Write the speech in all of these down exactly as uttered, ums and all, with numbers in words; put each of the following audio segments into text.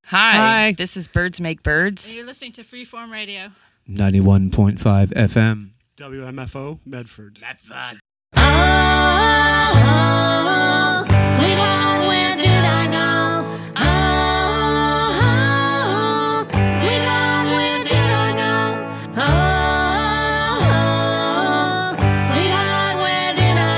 Hi, Hi. This is Birds Make Birds. And you're listening to Freeform Radio. ninety-one point five F M. W M F O, Medford. Medford. Oh, sweetheart, where did I go? Oh, sweetheart, where did I go? Oh, sweetheart, where did I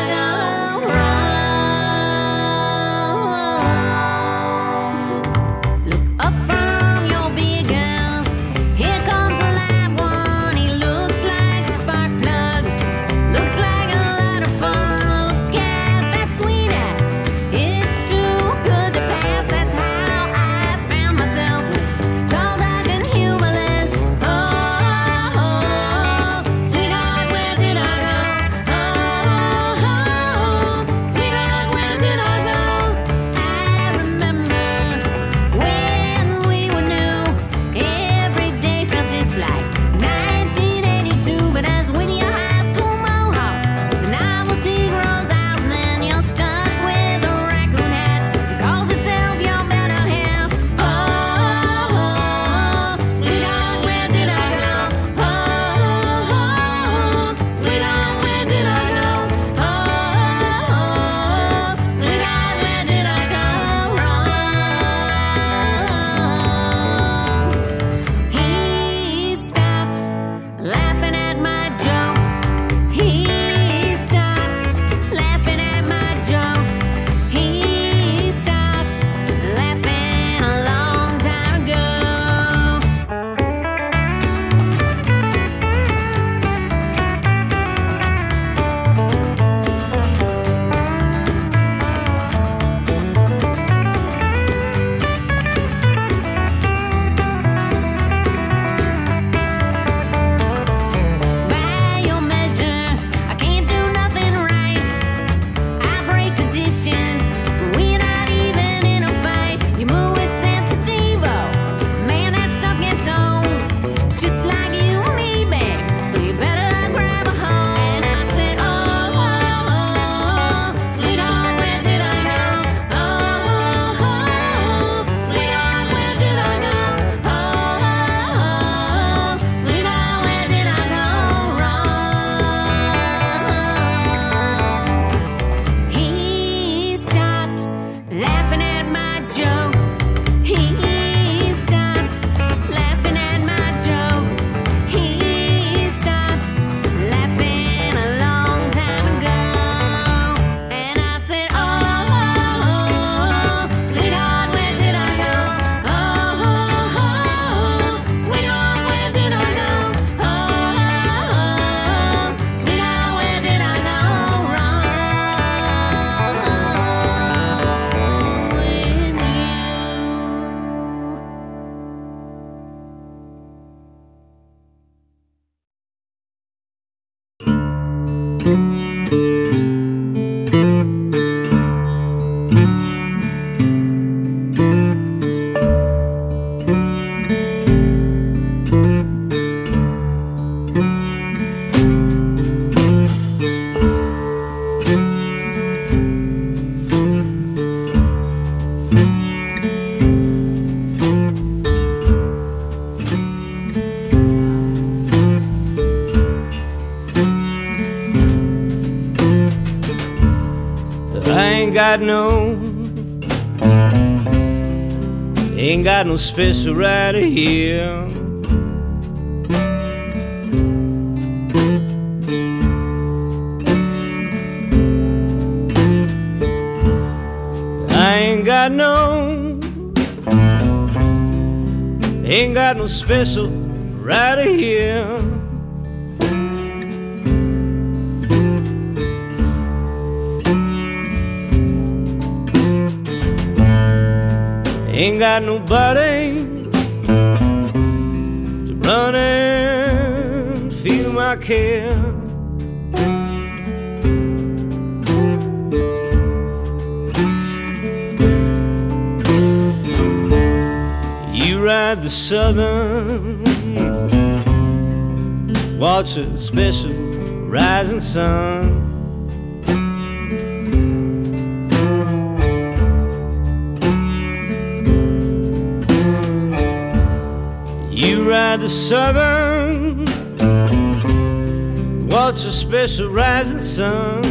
go wrong? Look up from your big girls. Here comes a live one. He looks like a spark plug. Looks like a lot of fun. Look at that sweet ass. It's too good to pass. That's how I found myself tall, dark, and humorless. Oh, sweetheart, where did I go? Oh, sweetheart, where did I go? I remember when we were new. Every day felt just like nineteen eighty-two. But as with your high school mohawk, the novelty grows out, and then you're stuck with a raccoon hat that calls itself your better half. Oh, sweetheart, where did I go? Oh, sweetheart, where did I go? Oh, sweetheart, where did I go wrong? He stopped laughing at my jokes. He stopped laughing at my jokes. He stopped laughing a long time ago. By your measure, I can't do nothing right. I break the dishes, we're not even in a fight. You move with sensitivo, man, that stuff gets old. Just like you and me, babe. So you better grab a hold. And I said, oh, sweetheart, where did I go? Oh, sweetheart, where did I go? Oh, sweetheart, where did I go wrong? He stopped laughing at my jokes. He stopped laughing at my jokes. He stopped laughing a long time ago. And I said, oh, sweetheart, where did I go? Oh, sweetheart, where did I go? Oh, sweetheart, where did I go wrong with I ain't got no, ain't got no special right here. I ain't got no, ain't got no special right here. Ain't got nobody to run and feel my care. You ride the southern, watch a special rising sun. ride the Southern, watch a special rising sun.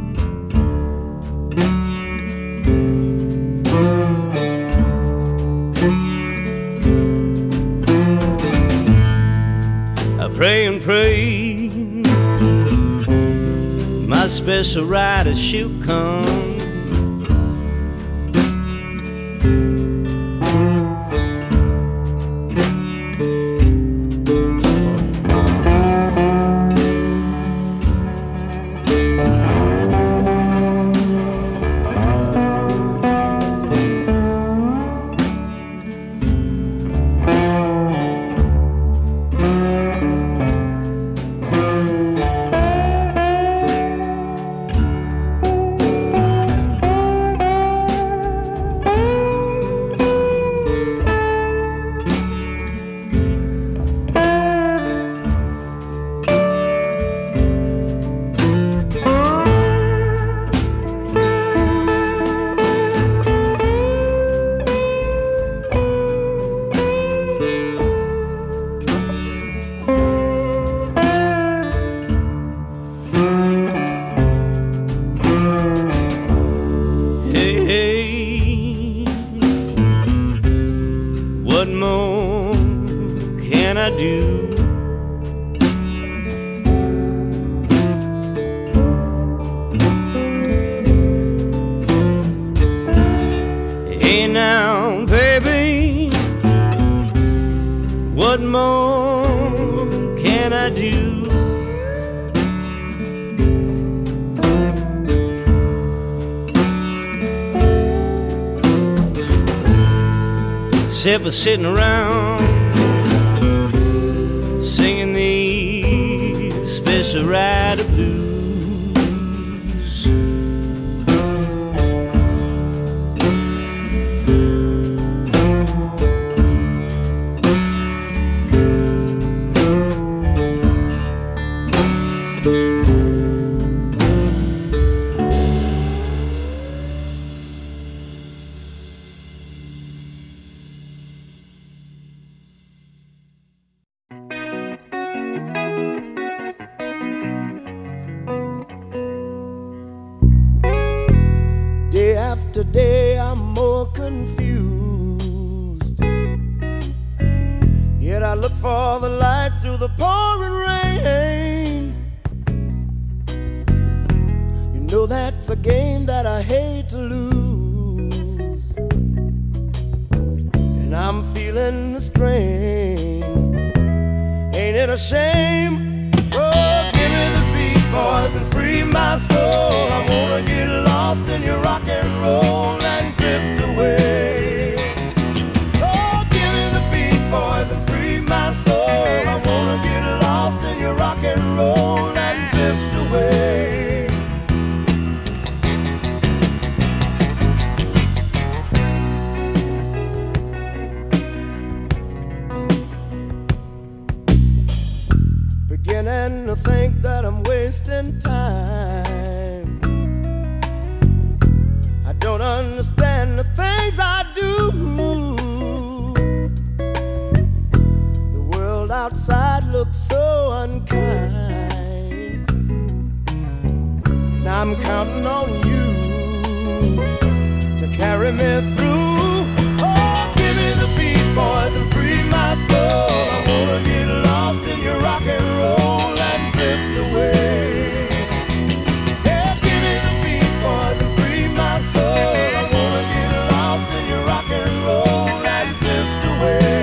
I pray and pray my special rider she'll come. Except for sitting around singing these special rider blues. Today I'm more confused, yet I look for the light through the pouring rain. You know that's a game that I hate to lose, and I'm feeling the strain. Ain't it a shame? Oh, give me the beat, boys, and free my soul. I wanna get lost in your rock and roll and drift away. Oh, give me the beat, boys, and free my soul. I wanna get lost in your rock and roll and drift away. Beginning to think that I'm wasting time. I don't understand the things I do. The world outside looks so unkind, and I'm counting on you to carry me through. Oh, give me the beat, boys, and free my soul. I wanna get lost in your rock and roll and drift away. Yeah, give me the beat, boys, and free my soul. I wanna get lost in your rock and roll and drift away.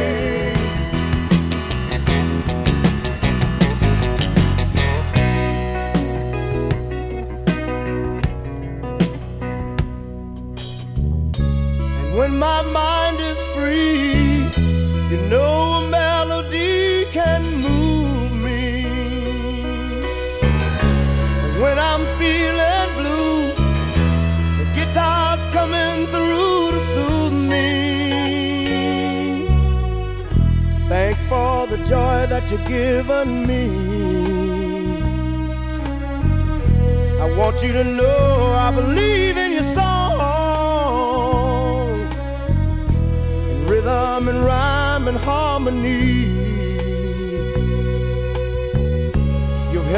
And when my mind is free, you know a melody can move me. And when I'm feeling blue, the guitar's coming through to soothe me. Thanks for the joy that you've given me. I want you to know I believe in your song, in rhythm and rhyme and harmony.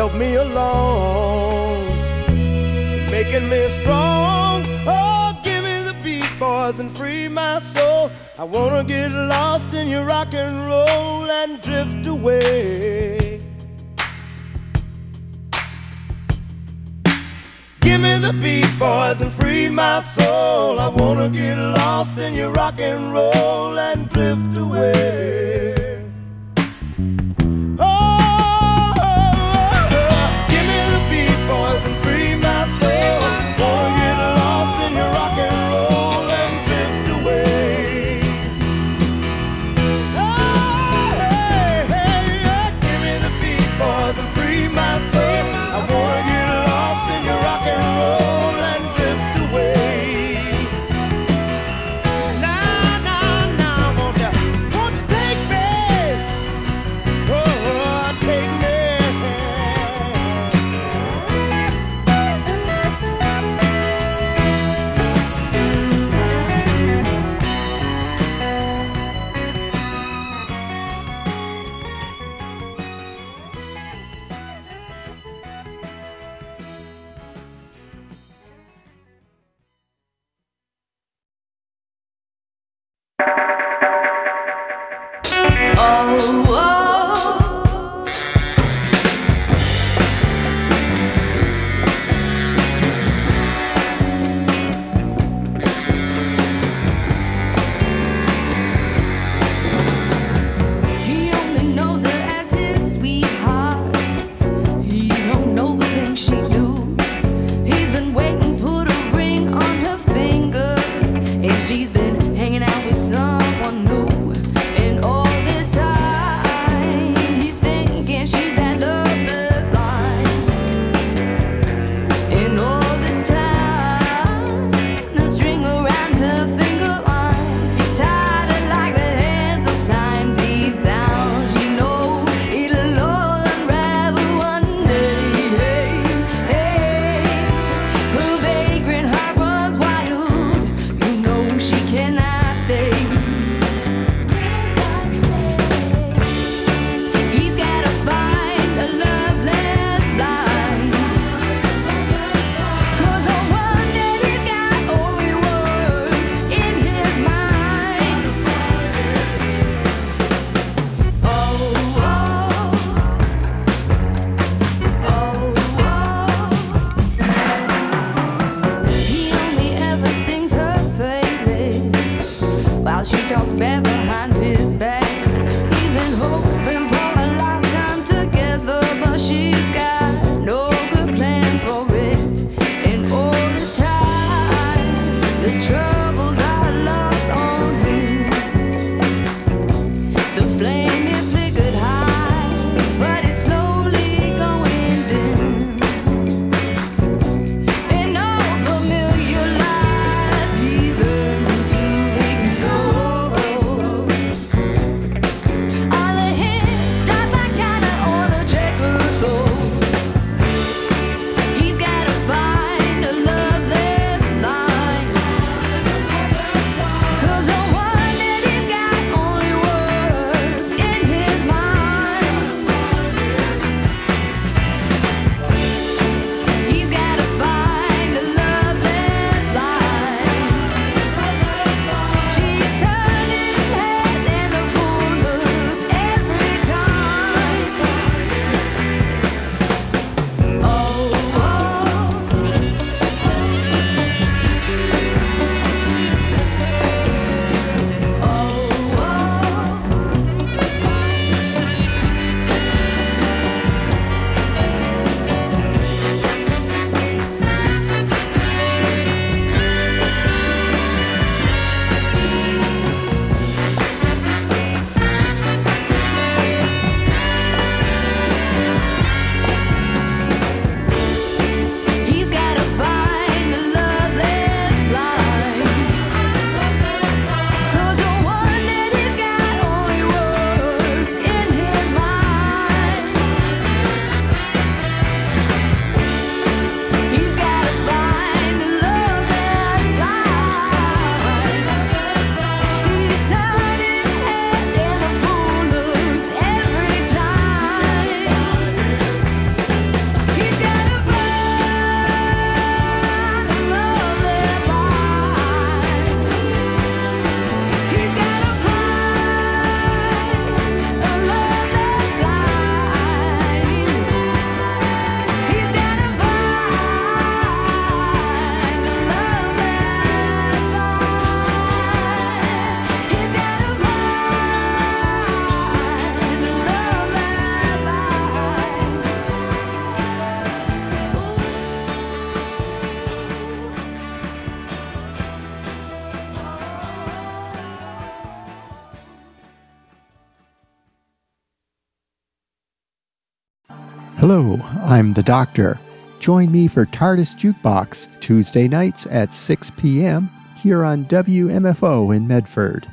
help me along, making me strong. Oh, give me the beat, boys, and free my soul. I wanna get lost in your rock and roll and drift away. Give me the beat, boys, and free my soul. I wanna get lost in your rock and roll and drift away. Oh, oh, oh, oh. Give me the beat, boys, and free my soul. Wanna get lost in your rock and roll and drift away. Oh, hey, hey, yeah. Give me the beat, boys, and free my soul. I wanna get lost in your rock and roll and drift away. Now, now, now, won't you, won't you take me? Hello, I'm the Doctor. Join me for TARDIS Jukebox, Tuesday nights at six p.m. here on W M F O in Medford.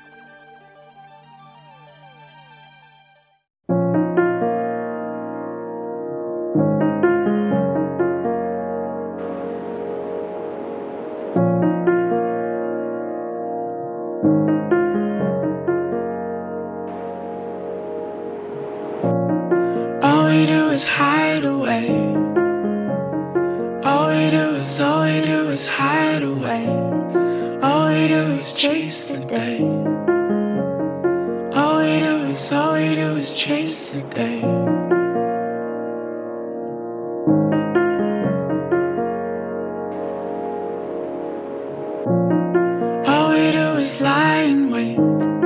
All we do is hide away. All we do is, all we do is hide away. All we do is chase the day. All we do is, all we do is chase the day. All we do is lie in wait.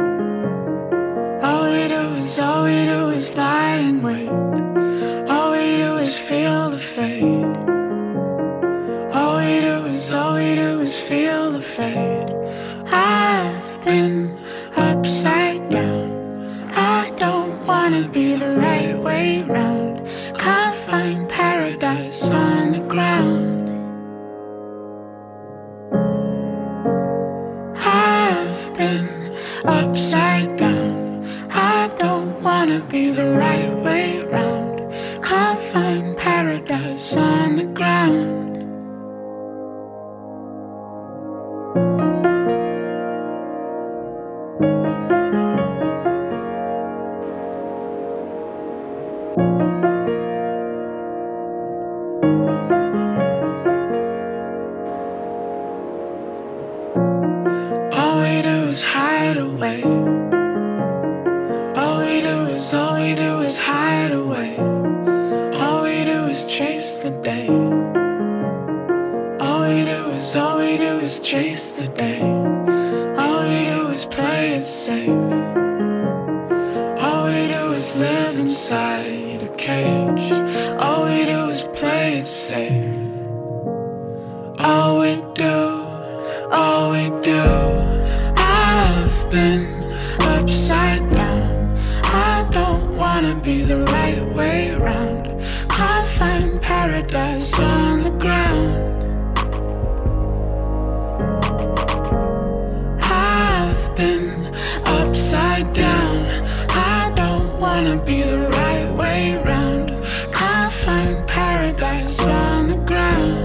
All we do is, all we do is lie in wait. All we do is feel the fade. All we do is, all we do is feel the fade. I've been upside down. I don't wanna be the right way round. Can't find paradise on the ground. I've been upside down. I don't wanna be the right way round. Can't find paradise on the ground. All we do is hide away. All we do is, all we do is hide away. All we do is chase the day. All we do is, all we do is chase the day. All we do is play it safe. All we do is live inside a cage. All we do is play it safe. All we do, all we do. I've been upside down. I don't wanna be the right way round. Can't find paradise on the ground. I've been upside down. I don't wanna be the right way round. Can't find paradise on the ground.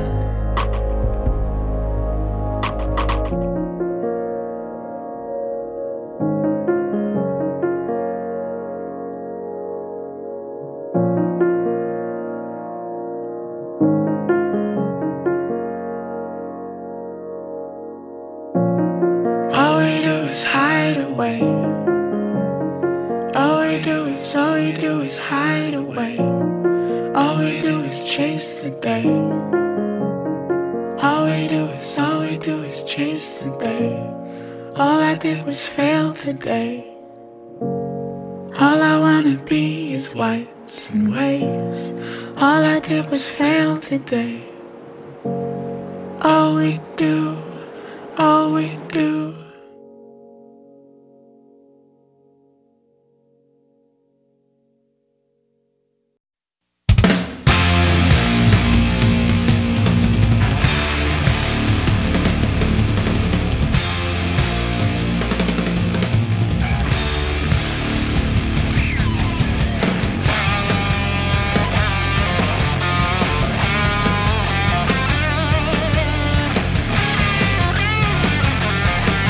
All we do is hide away. All we do is, all we do is hide away. All we do is chase the day. All we do is, all we do is chase the day. All I did was fail today. All I wanna be is whites and waves. All I did was fail today. All we do, all we do. Thank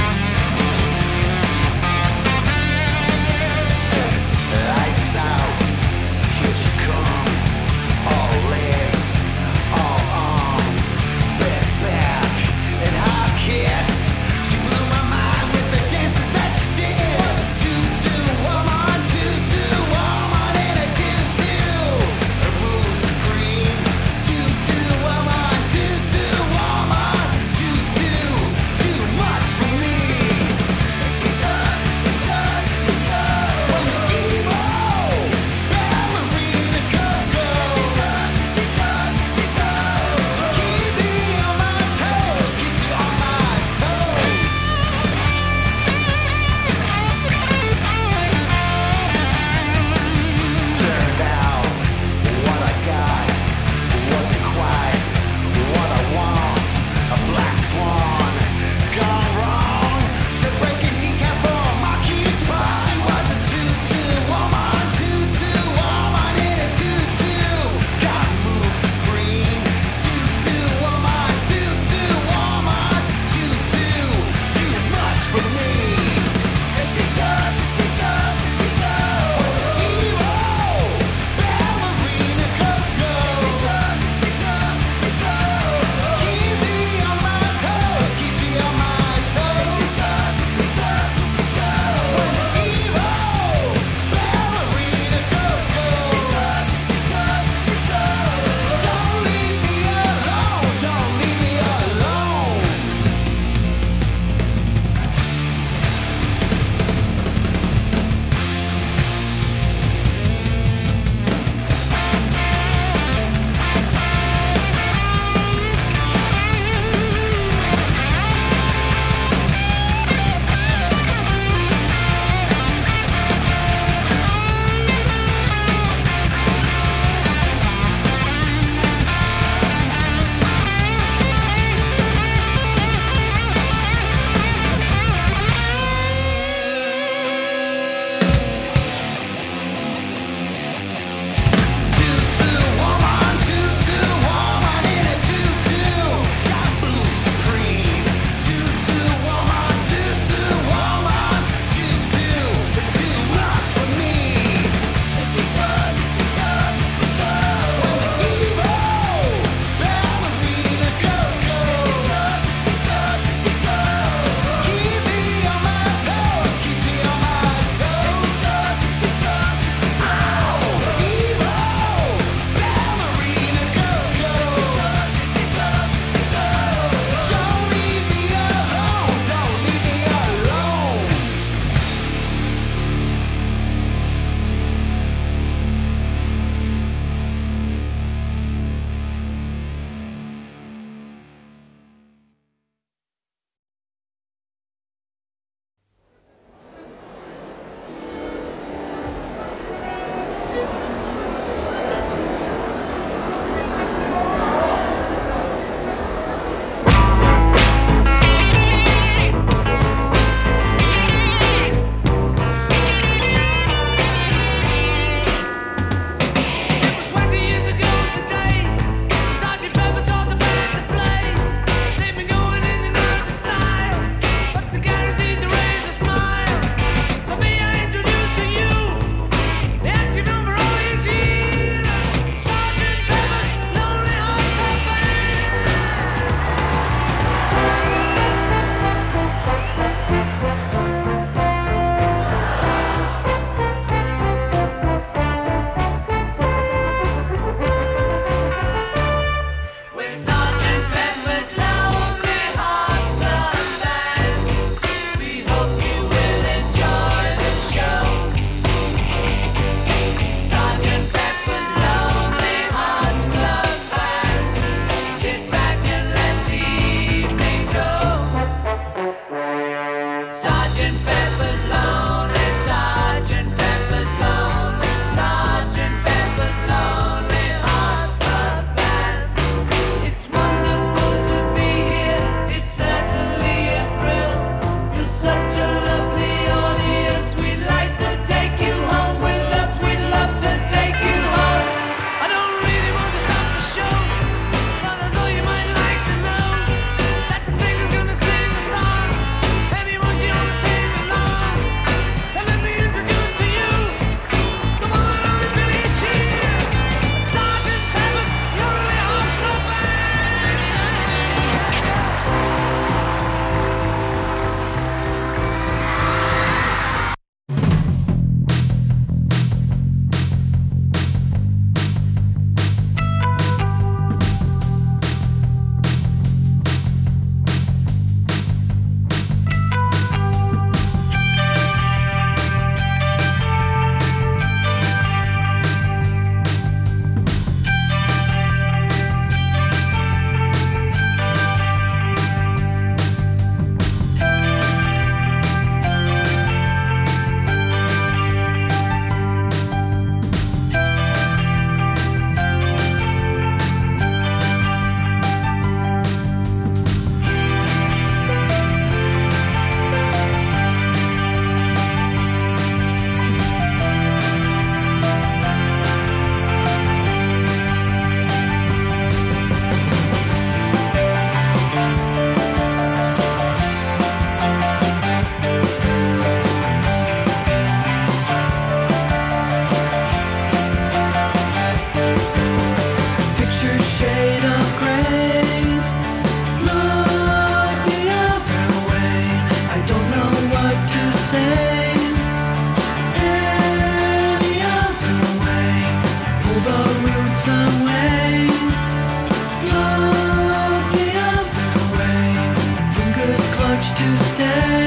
to stay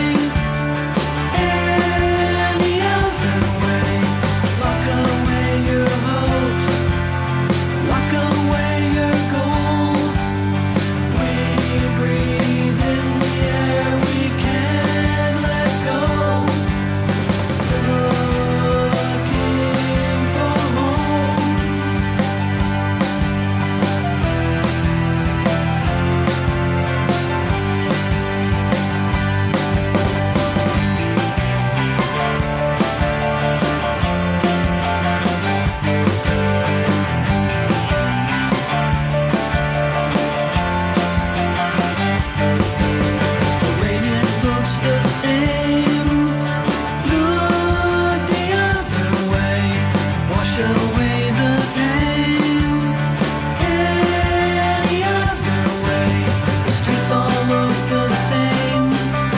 any other way. Lock away your hopes, lock away your goals. We breathe in the air we can't let go. Looking for home. The rain, it looks the same. Look the other way. Wash away the pain. Any other way. The streets all look the same.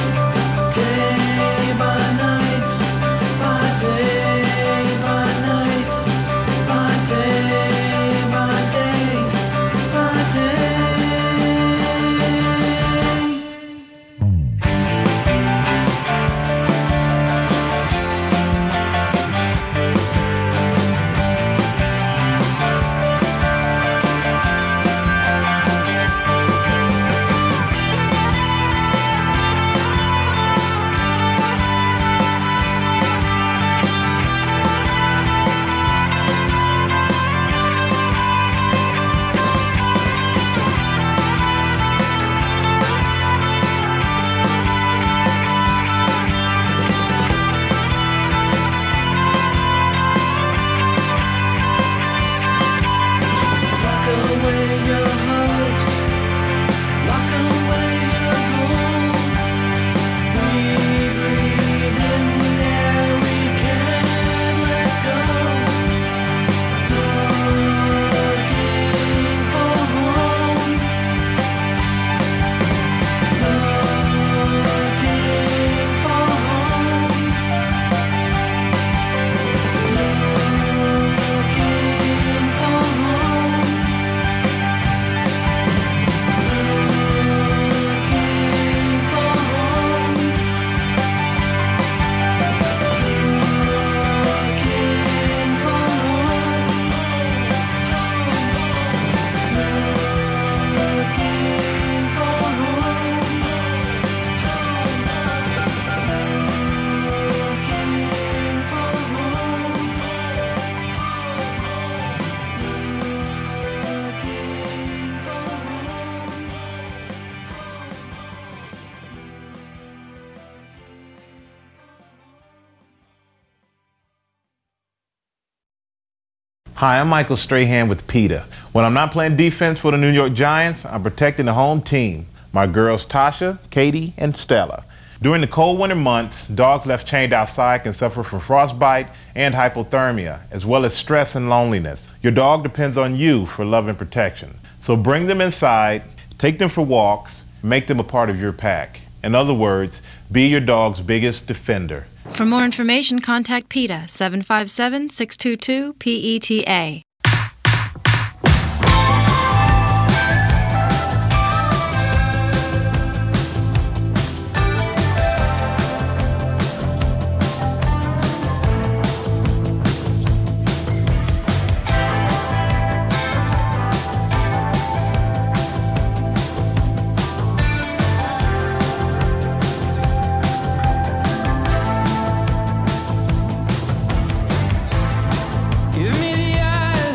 Day by night, by day by night, by day by day, by day. Lock away your hopes, lock away your goals. We breathe in the air we can't let go. Looking for home. Looking for home. Looking for home. Looking for home. Looking for Hi, I'm Michael Strahan with PETA. When I'm not playing defense for the New York Giants, I'm protecting the home team, my girls Tasha, Katie, and Stella. During the cold winter months, dogs left chained outside can suffer from frostbite and hypothermia, as well as stress and loneliness. Your dog depends on you for love and protection. So bring them inside, take them for walks, make them a part of your pack. In other words, be your dog's biggest defender. For more information, contact PETA, seven five seven, six two two, P E T A. Give me the eyes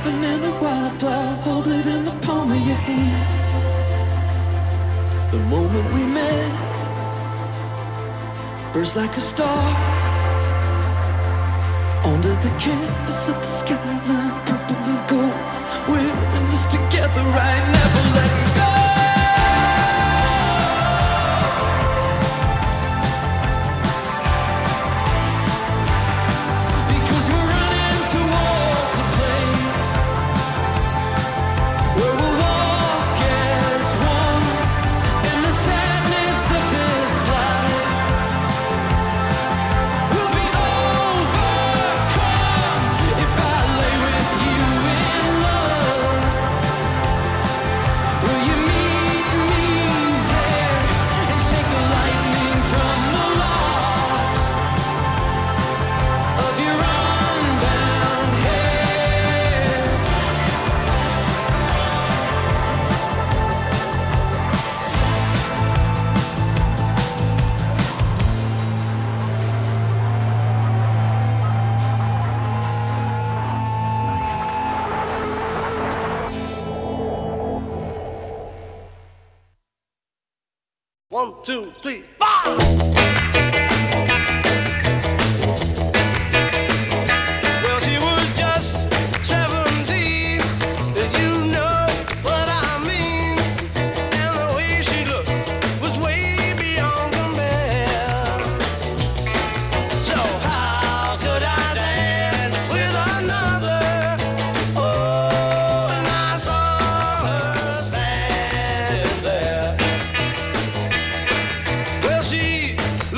Something in a wild flower, hold it in the palm of your hand. The moment we met, burst like a star onto the campus of the skyline, purple and gold. We're in this together, right? Never letting go. One, two, three, five! Well, she was just seventeen, you know what I mean. And the way she looked was way beyond compare. So how could I dance with another? Oh, and I saw her standing there. Well, she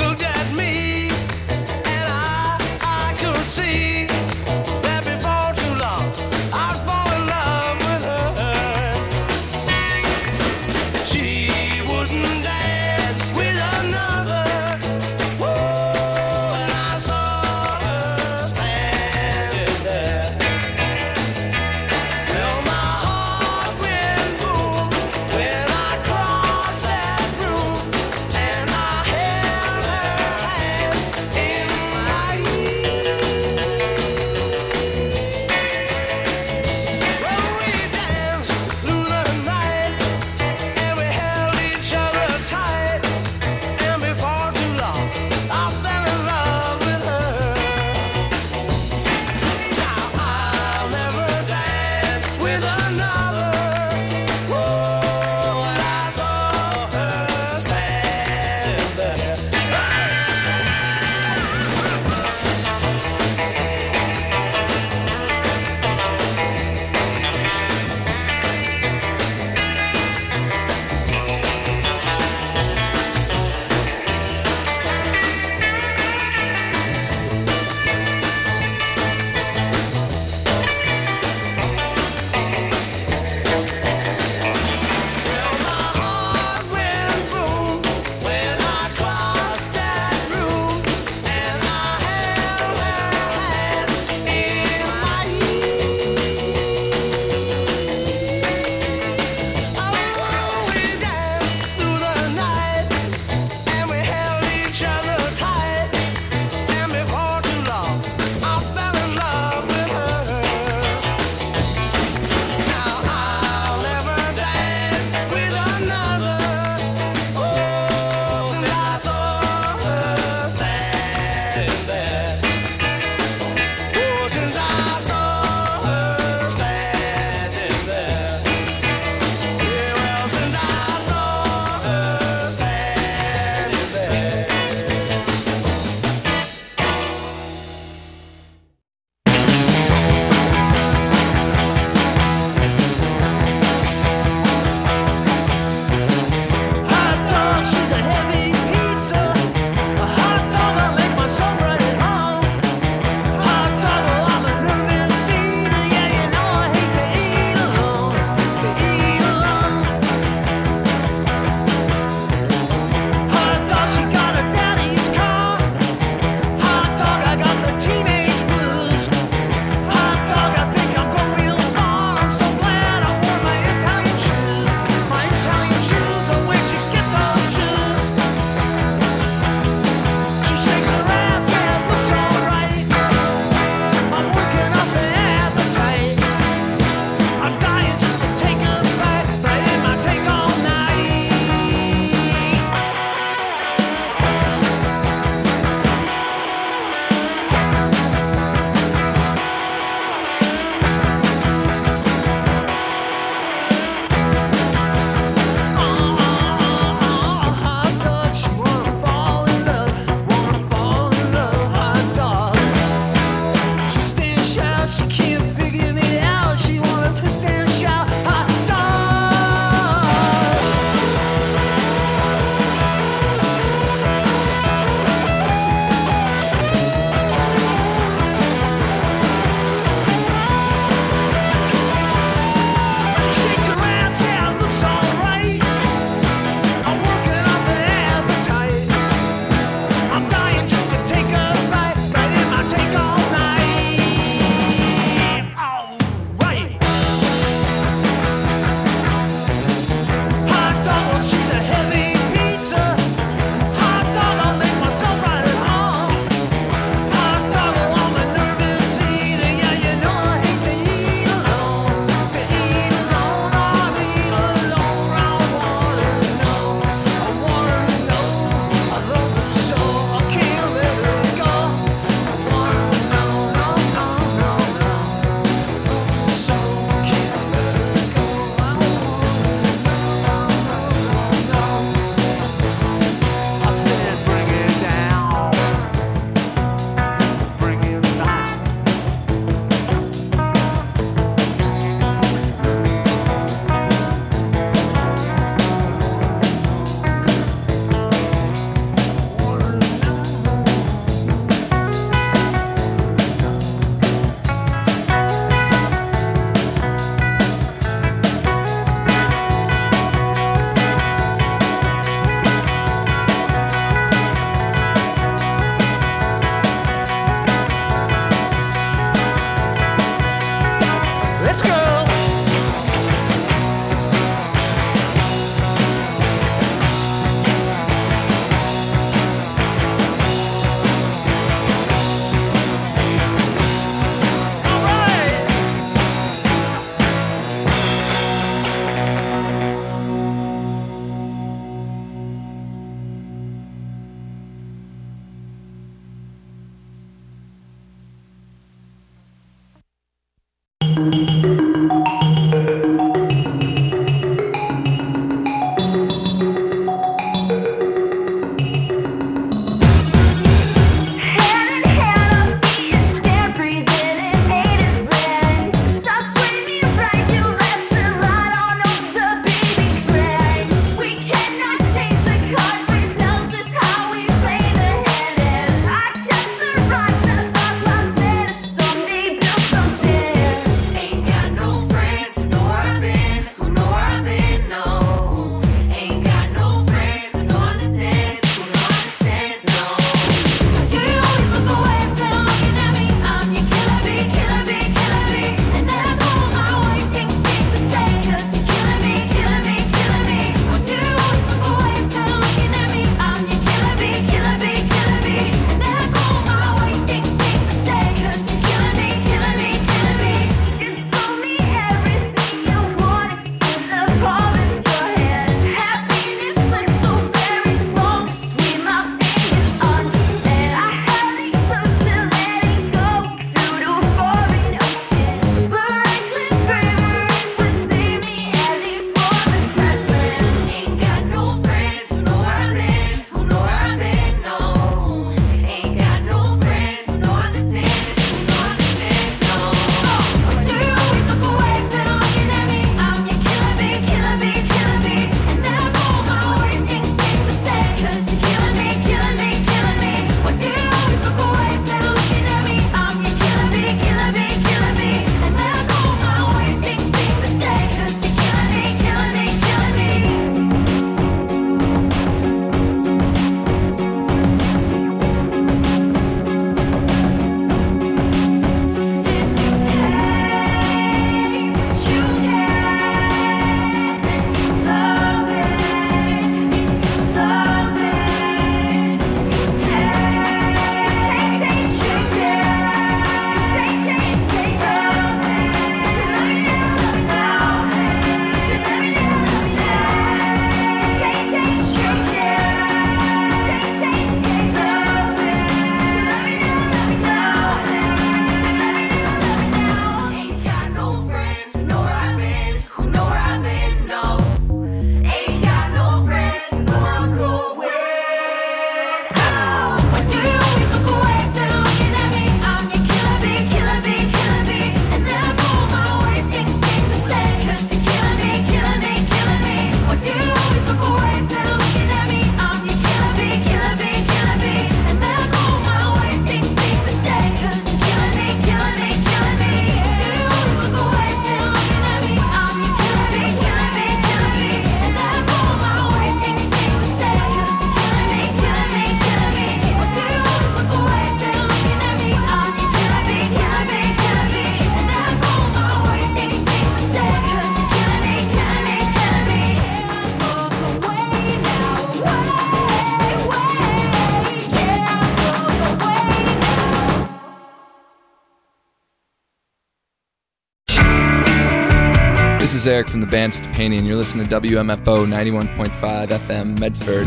This is Eric from the band Stupani, and you're listening to W M F O ninety-one point five F M Medford.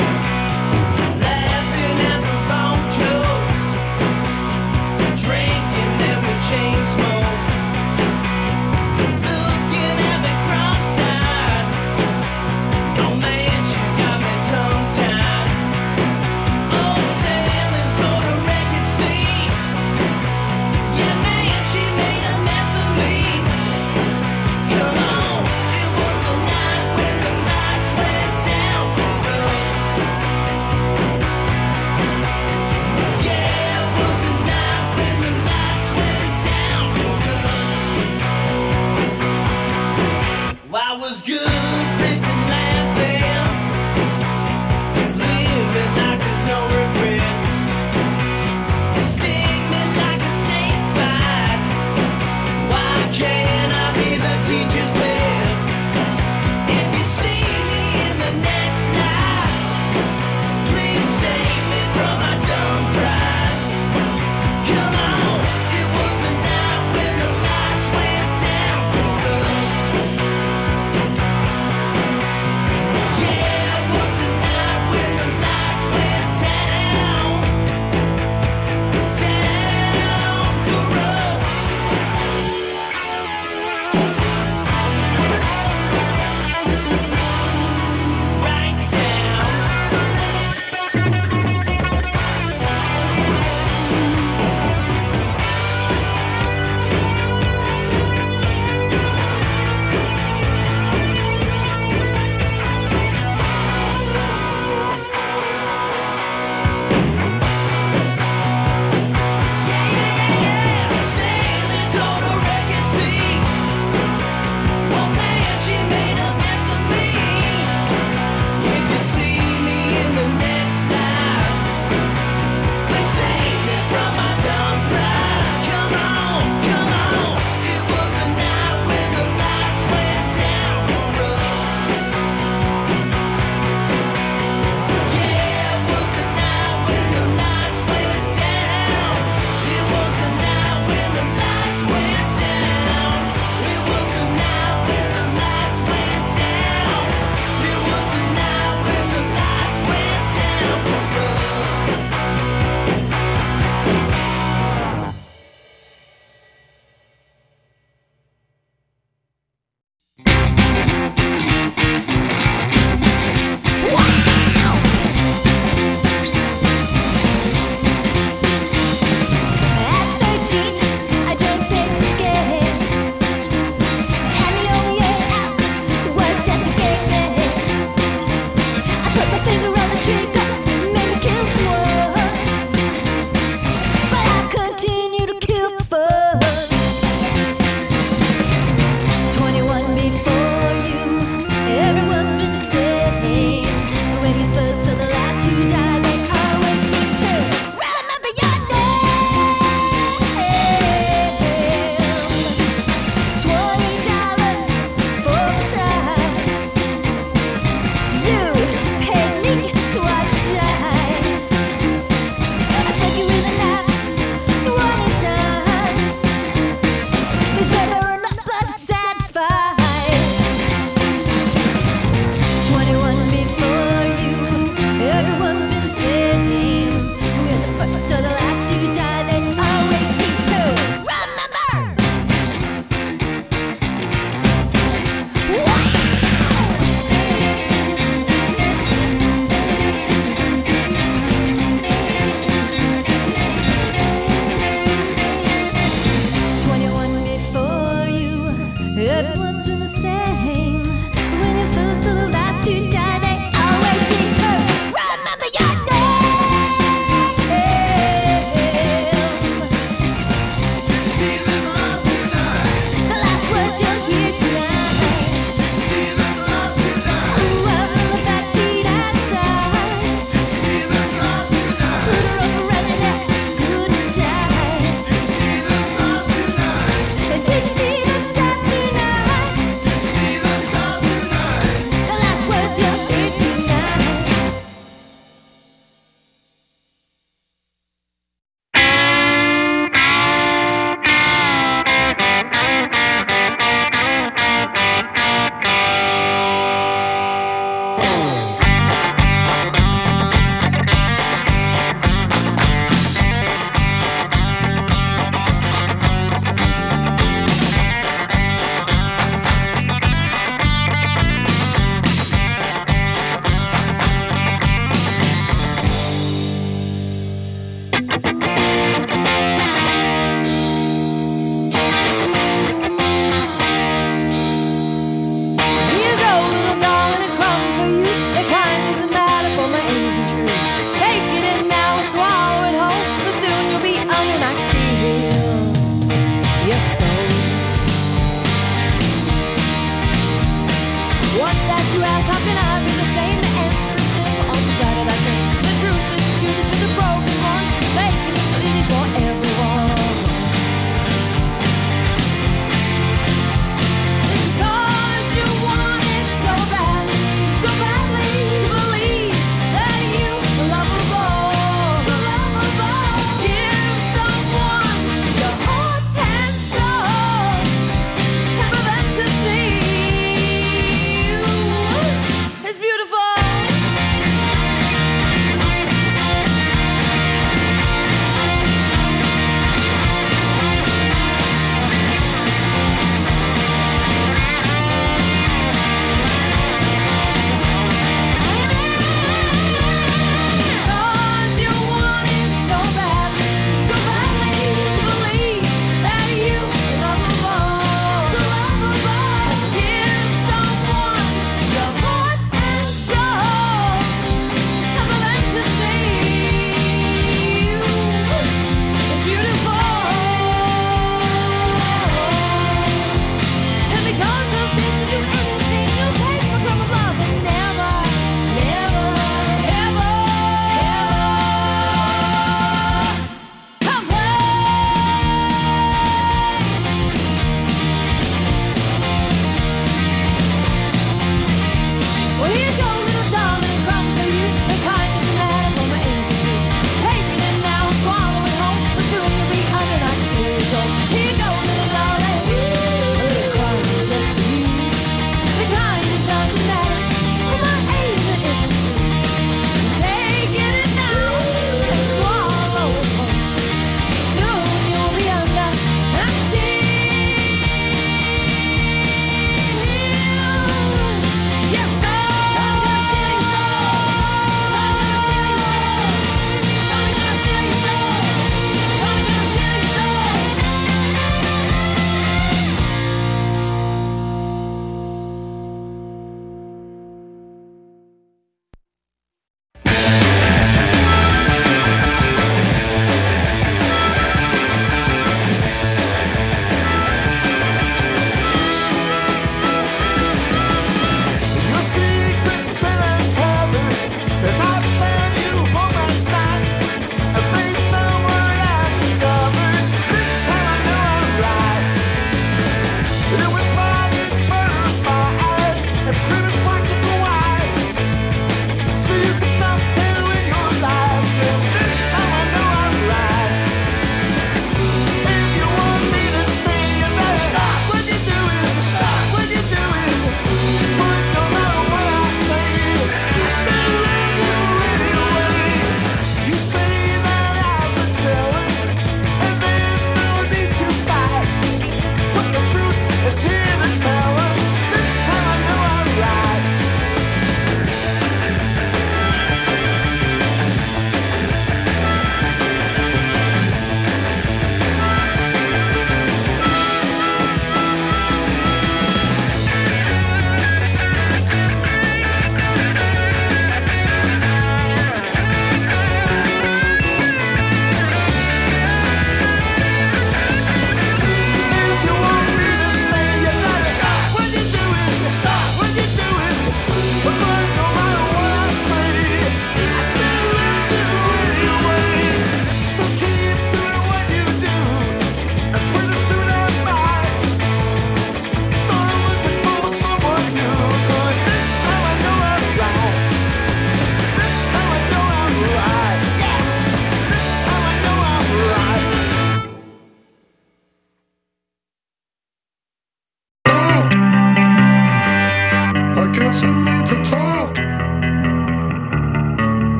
Laughing at the wrong jokes, drink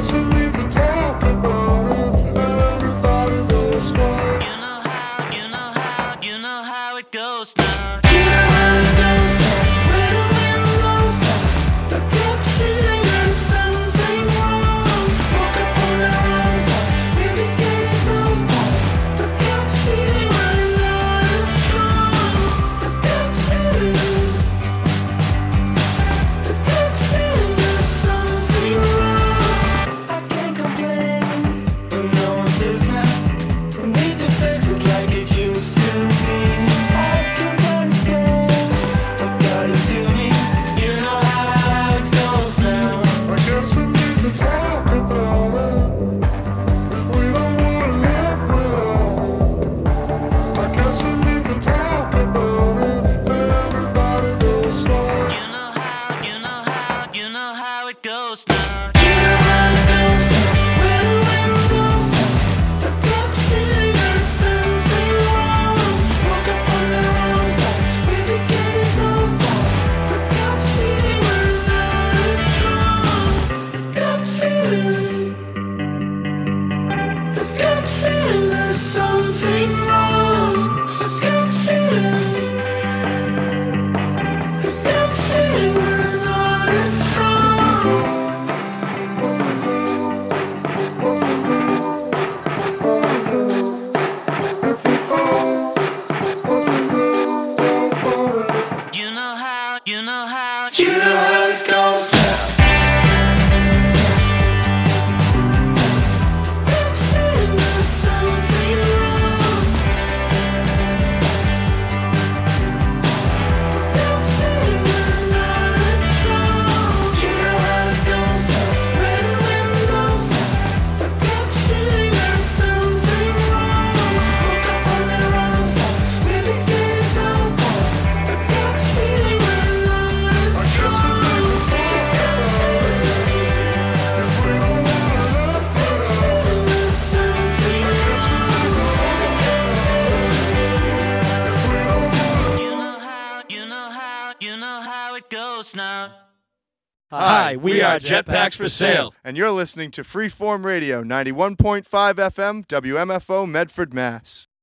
guess we need to talk about it. Everybody goes now. You know how, you know how, you know how it goes now. You know how it goes now. Where the wind blows now. The gut feeling there's something wrong. Woke up on the wrong side. Maybe get it so tight. The gut feeling when love is strong. The gut feeling. The gut feeling there's something wrong. I can't complain, but no one's listening. We need to fix it like it used to be. I can't understand what got into me. You know how it goes now. I guess we need to talk about it. If we don't wanna live without it. I guess we need to talk about it. Everybody goes now. You know how, you know how, you know how it goes now. You know how it goes now. Where the wind blows now. The gut feeling there's something wrong. Woke up on the wrong side. Maybe get it so tight. The gut feeling when love is strong. The gut feeling. The gut feeling there's something wrong. The gut feeling. The gut feeling when love is strong. You know how, you know how, You know how it goes now. Gut feeling there's something wrong. Gut feeling when love is strong. You know how it goes now. Where the wind blows now. The gut feeling there's something wrong. Woke up on the wrong side. Maybe get it so tight. The gut feeling when love is strong. I guess we need to talk about it. If we don't wanna live without it. There's something I guess we need to talk about it. If we don't wanna you know how, you know how, you know how it goes now. Hi, we are Jetpacks for Sale, and you're listening to Freeform Radio, ninety-one point five F M, W M F O, Medford, Mass.